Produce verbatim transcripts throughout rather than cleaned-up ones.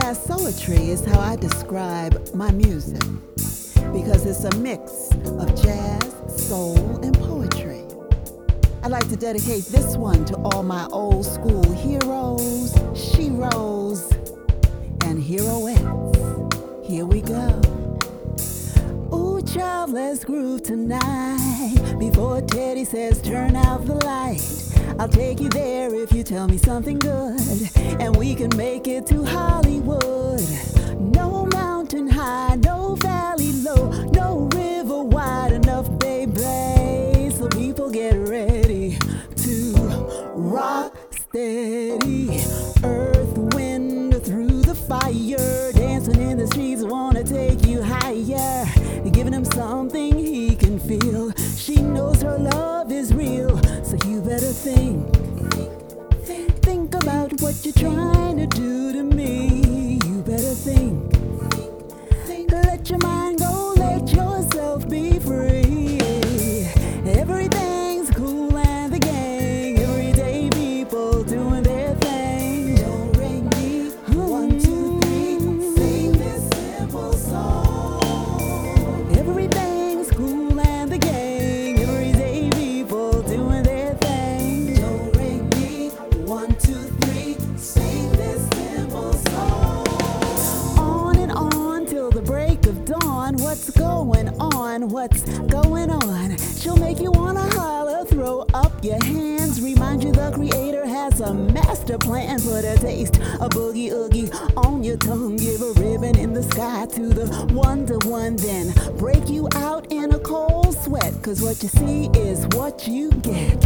Jazz poetry is how I describe my music, because it's a mix of jazz, soul, and poetry. I'd like to dedicate this one to all my old school heroes, sheroes, and heroettes. Here we go. Ooh, child, let's groove tonight. Before Teddy says turn out the light, I'll take you there if you tell me something good, and we can make it to Hollywood. No mountain high, no valley low, no river wide enough, baby. So people get ready to rock steady. Earth, wind, through the fire, dancing in the streets, wanna take you higher. Giving him something he can feel. She knows her love is real, so you better think, think, think about what you're trying to do to me. You better think, think, let your mind go, let yourself be free. Everything's cool and the gang, everyday people doing their thing. Don't ring me, one, two, three, sing this simple song. Everything's cool and the gang, everyday people doing their thing. Don't ring me, one, two, three, sing this simple song. On and on till the break of dawn. What's going on? What's going on? She'll make you wanna holler, throw up your hands, remind you the creator has a master plan. Put a taste, a boogie oogie on your tongue, give a ribbon in the sky to the wonder one, then break you out in a cold sweat, cause what you see is what you get.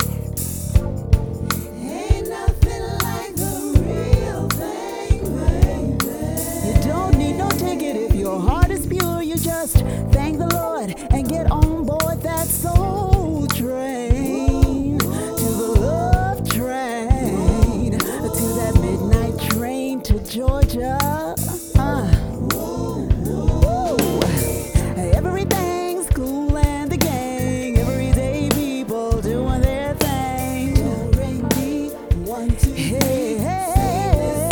Ain't nothing like the real thing, baby. You don't need no ticket if your heart is pure. You just thank the Lord and get on board that soul train, to the love train, to that midnight train to Georgia. Uh. Woo. Everything's cool and the gang, everyday people doing their thing. Don't ring me, one, two, three. Hey, hey.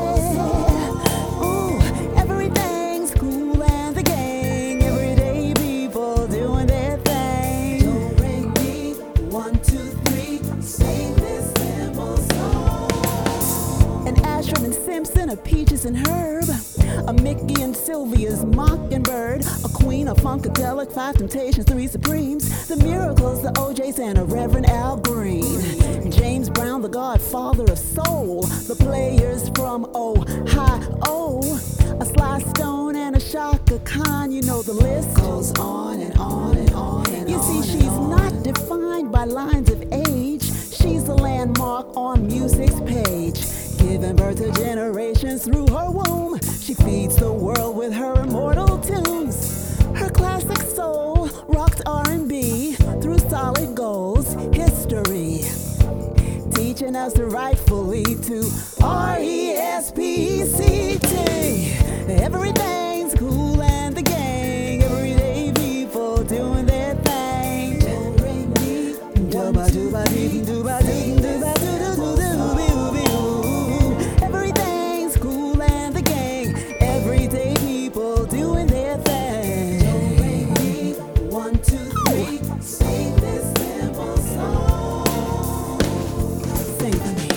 Ooh, everything's cool and the gang, everyday people doing their thing. Don't ring me, one, two, three, sing this simple song. An Ashram and Simpson, a Peaches and Herb, a Mickey and Sylvia's Mockingbird, a Queen, a Funkadelic, Five Temptations, Three Supremes, the Miracles, the O Js, and a Reverend Al Green. James Brown, the godfather of soul, the Players from Ohio, a Sly Stone and a Shaka Khan. You know the list goes on and on and on and on. You see, she's not defined by lines of age. She's a landmark on music's page, giving birth to generations through her womb. She feeds the world with her immortal tunes. Her classic soul rocked R and B through solid goals, history, teaching us rightfully to R E S P C T. Everything's cool and the gang, everyday people doing their thing. Don't ring me, dooba dooba dee dooba doo dooba doo doo doo doo. Everything's cool and the gang, everyday people doing their thing. Don't ring me, one, two, three, sing this simple song. Sing for me.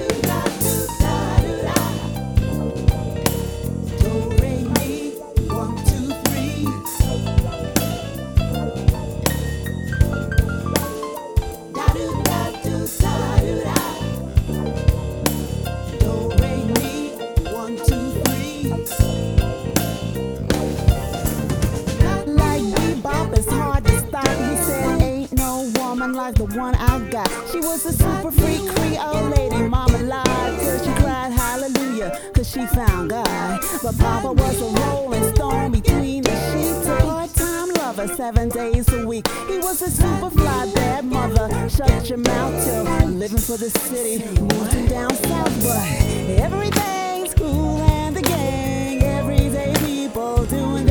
Don't ring me, one, two, three. Don't ring me, one, two, three. Like bebop, it's hard to stop. He said, ain't no woman like the one I got. She was a super freak Creole lady, mama lied till she cried hallelujah, cause she found God. But Papa was a rolling stone between the sheets, a part-time lover, seven days a week. He was a super fly bad mother. Shut your mouth till living for the city, moved him down south. But everything's cool and the gang, everyday people doing